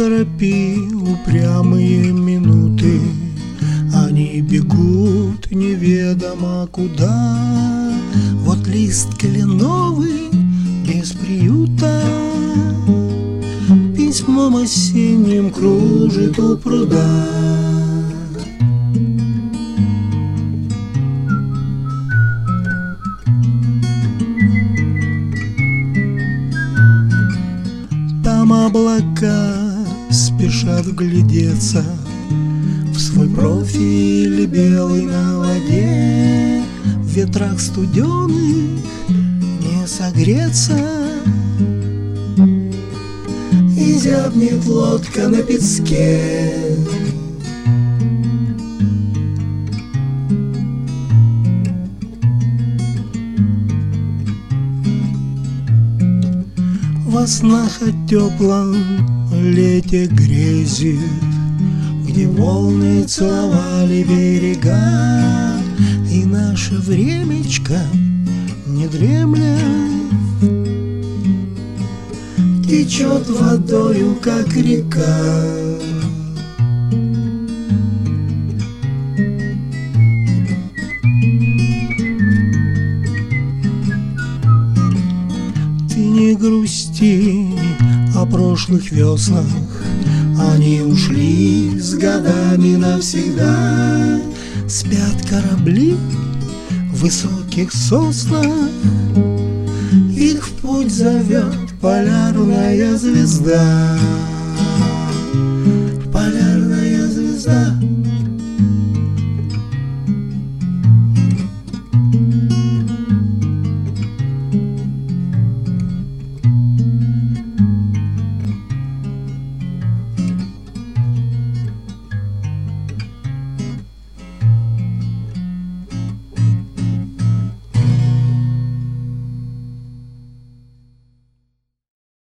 торопи упрямые минуты, они бегут неведомо куда. Вот лист кленовый без приюта письмом осенним кружит у пруда. Там облака спешат вглядеться в свой профиль белый на воде. В ветрах студеных не согреться, и зябнет лодка на песке. Во снах о теплом лете грезит, где волны целовали берега, и наше времечко не дремля течет водою, как река. Ты не грусти о прошлых веснах, они ушли с годами навсегда. Спят корабли в высоких соснах, их в путь зовет полярная звезда.